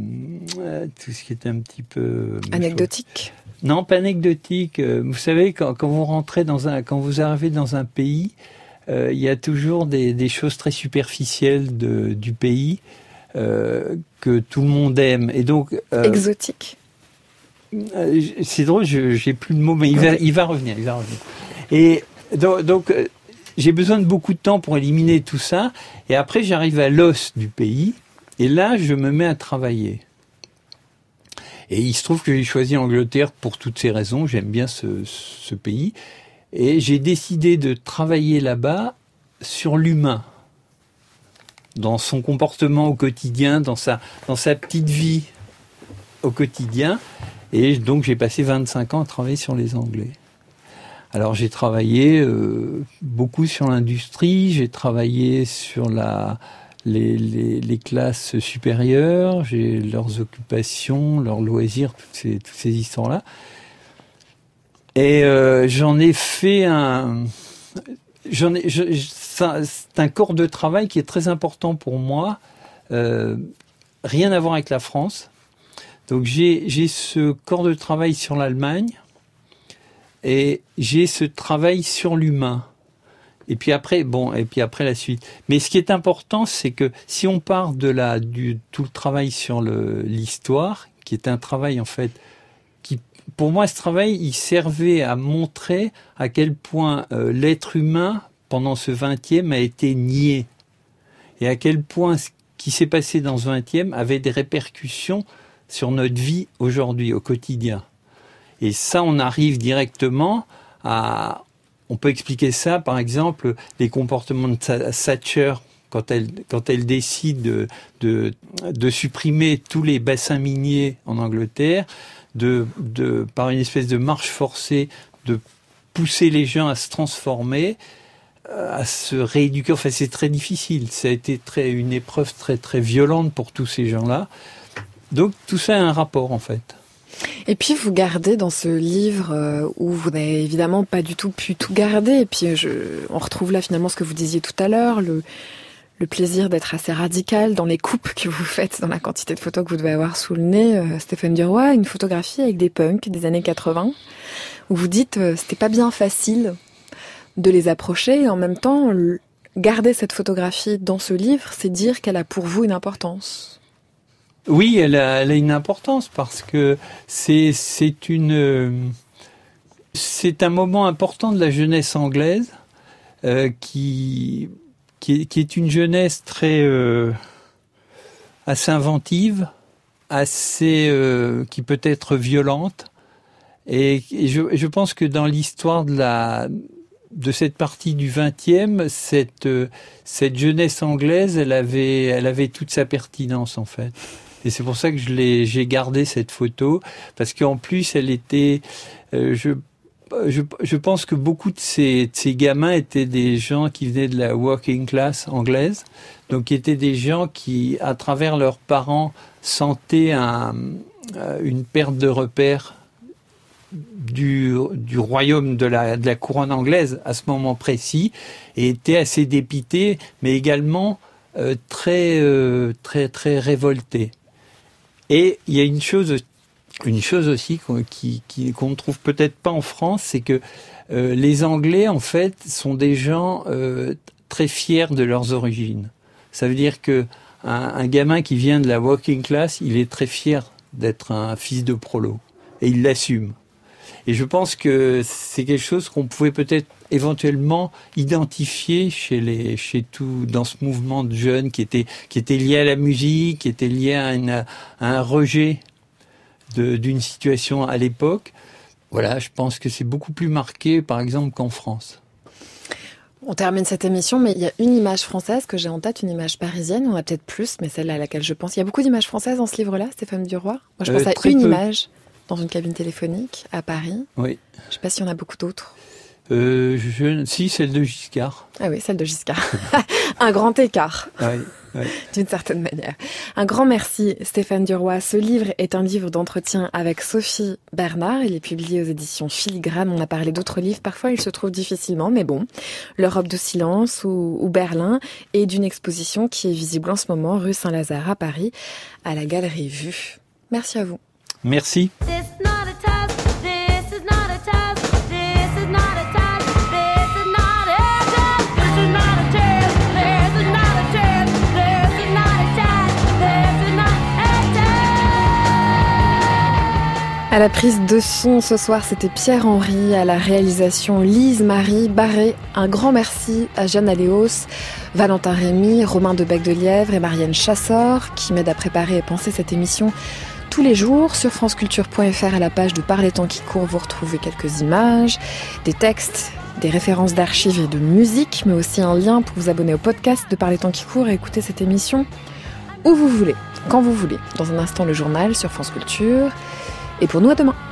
anecdotique. Non, pas anecdotique. Vous savez, quand vous arrivez dans un pays, il y a toujours des choses très superficielles du pays que tout le monde aime. Et donc, exotique. C'est drôle, j'ai plus de mots, mais il va revenir. Et donc j'ai besoin de beaucoup de temps pour éliminer tout ça. Et après, j'arrive à l'os du pays. Et là, je me mets à travailler. Et il se trouve que j'ai choisi l'Angleterre pour toutes ces raisons. J'aime bien ce pays. Et j'ai décidé de travailler là-bas sur l'humain, dans son comportement au quotidien, dans sa petite vie au quotidien. Et donc j'ai passé 25 ans à travailler sur les Anglais. Alors j'ai travaillé beaucoup sur l'industrie, j'ai travaillé sur les classes supérieures, j'ai leurs occupations, leurs loisirs, toutes ces histoires-là. Et j'en ai fait c'est un corps de travail qui est très important pour moi. Rien à voir avec la France. Donc j'ai ce corps de travail sur l'Allemagne et j'ai ce travail sur l'humain. Et puis après la suite. Mais ce qui est important, c'est que si on part du tout le travail sur l'histoire, qui est un travail en fait pour moi, ce travail, il servait à montrer à quel point l'être humain, pendant ce 20e, a été nié. Et à quel point ce qui s'est passé dans ce 20e avait des répercussions sur notre vie aujourd'hui, au quotidien. Et ça, on arrive directement à... On peut expliquer ça, par exemple, les comportements de Thatcher, quand elle décide de supprimer tous les bassins miniers en Angleterre, par une espèce de marche forcée, de pousser les gens à se transformer, à se rééduquer. Enfin, c'est très difficile. Ça a été une épreuve très, très violente pour tous ces gens-là. Donc, tout ça a un rapport, en fait. Et puis, vous gardez dans ce livre où vous n'avez évidemment pas du tout pu tout garder. Et puis, on retrouve là, finalement, ce que vous disiez tout à l'heure, le plaisir d'être assez radical dans les coupes que vous faites, dans la quantité de photos que vous devez avoir sous le nez, Stéphane Duroy, une photographie avec des punks des années 80, où vous dites c'était pas bien facile de les approcher, et en même temps, garder cette photographie dans ce livre, c'est dire qu'elle a pour vous une importance. Oui, elle a une importance, parce que c'est un moment important de la jeunesse anglaise, qui est une jeunesse assez inventive, qui peut être violente. Et je pense que dans l'histoire de de cette partie du XXe, cette jeunesse anglaise, elle avait toute sa pertinence en fait. Et c'est pour ça que j'ai gardé cette photo, parce qu'en plus elle était, je pense que beaucoup de ces gamins étaient des gens qui venaient de la working class anglaise, donc qui étaient des gens qui, à travers leurs parents, sentaient une perte de repères du royaume de la couronne anglaise à ce moment précis, et étaient assez dépités, mais également très révoltés. Et il y a une chose aussi qu'on ne trouve peut-être pas en France, c'est que les Anglais, en fait, sont des gens très fiers de leurs origines. Ça veut dire que un gamin qui vient de la working class, il est très fier d'être un fils de prolo, et il l'assume. Et je pense que c'est quelque chose qu'on pouvait peut-être éventuellement identifier dans ce mouvement de jeunes qui était lié à la musique, qui était lié à un rejet d'une situation à l'époque. Voilà, je pense que c'est beaucoup plus marqué, par exemple, qu'en France. On termine cette émission, mais il y a une image française que j'ai en tête, une image parisienne. On en a peut-être plus, mais celle à laquelle je pense. Il y a beaucoup d'images françaises dans ce livre-là, Stéphane Duroy. Moi, je pense à une image dans une cabine téléphonique à Paris. Oui. Je ne sais pas s'il y en a beaucoup d'autres. Si, celle de Giscard. Ah oui, celle de Giscard. Un grand écart. Oui. D'une certaine manière. Un grand merci, Stéphane Duroy. Ce livre est un livre d'entretien avec Sophie Bernard. Il est publié aux éditions Filigrane. On a parlé d'autres livres. Parfois, il se trouve difficilement, mais bon. L'Europe de silence ou Berlin, et d'une exposition qui est visible en ce moment, rue Saint-Lazare à Paris, à la Galerie Vue. Merci à vous. Merci. À la prise de son ce soir, c'était Pierre-Henri, à la réalisation Lise-Marie Barré. Un grand merci à Jeanne Aléos, Valentin Rémy, Romain de Bec-de-Lièvre et Marianne Chassor qui m'aident à préparer et penser cette émission tous les jours. Sur franceculture.fr, à la page de Par les temps qui courent, vous retrouvez quelques images, des textes, des références d'archives et de musique, mais aussi un lien pour vous abonner au podcast de Par les temps qui courent et écouter cette émission où vous voulez, quand vous voulez. Dans un instant, le journal sur France Culture. Et pour nous, à demain.